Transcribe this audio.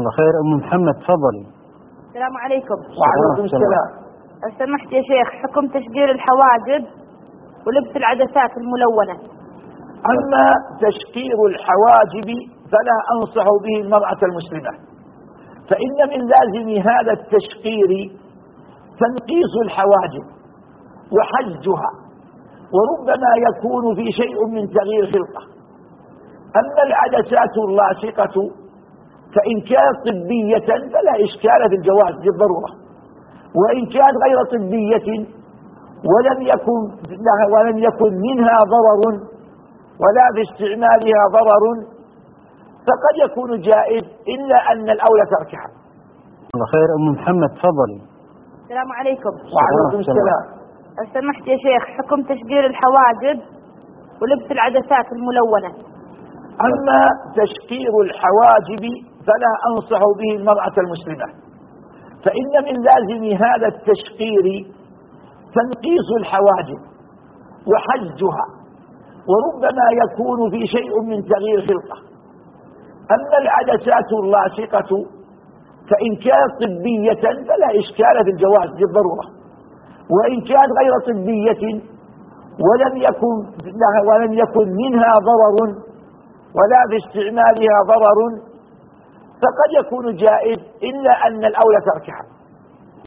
الله خير. أم محمد تفضلي. السلام عليكم. وعليكم السلام. لو سمحت يا شيخ، حكم تشقير الحواجب ولبس العدسات الملونة. أما تشقير الحواجب فلا أنصح به المرأة المسلمة، فإن من لازم هذا التشقير تنقيص الحواجب وحجها، وربما يكون في شيء من تغيير خلقة. أما العدسات اللاصقة فإن كانت طبية فلا إشكال في الجواز بالضرورة، وإن كانت غير طبية ولم يكن منها ضرر ولا في استعمالها ضرر فقد يكون جائز، إلا أن الأولى تركها. الله خير. أم محمد تفضلي. السلام عليكم. وعليكم السلام. لو سمحت يا شيخ، حكم تشقير الحواجب ولبس العدسات الملونة. أما تشقير الحواجب فلا أنصح به المرأة المسلمة، فإن من لازم هذا التشقير تنقيص الحواجب وحجها، وربما يكون في شيء من تغيير خلقة. أما العدسات اللاصقة فإن كانت طبية فلا إشكال في الجواز بالضرورة، وإن كانت غير طبية ولم يكن منها ضرر ولا في استعمالها ضرر فقد يكون جائز، إلا أن الأولى تركها.